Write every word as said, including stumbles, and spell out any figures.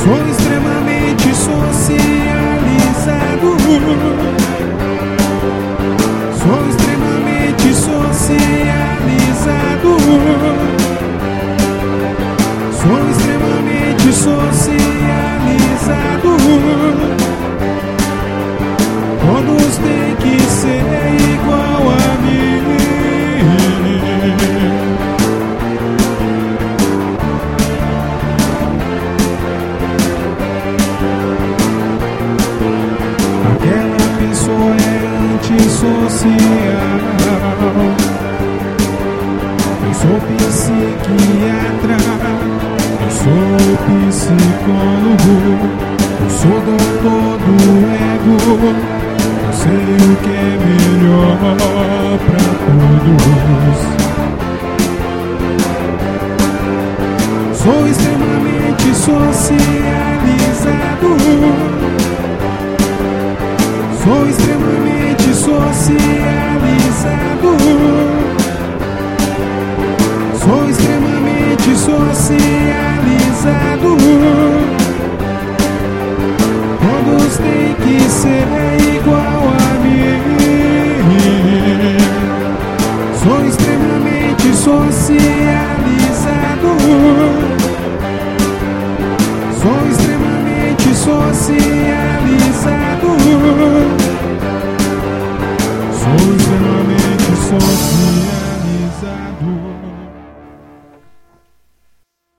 Sou extremamente socializado. Sou extremamente socializado. Sou extremamente socializado. Todos têm que ser igual a mim. Aquela pessoa é antissocial. Eu sou psiquiatra, eu sou psicólogo, eu sou doutor do ego. Eu sei o que é melhor pra todos. Sou extremamente socializado. Sou extremamente socializado. Sou extremamente socializado. Todos têm que ser igual a mim. Sou extremamente socializado. Sou extremamente socializado. Sou extremamente socializado.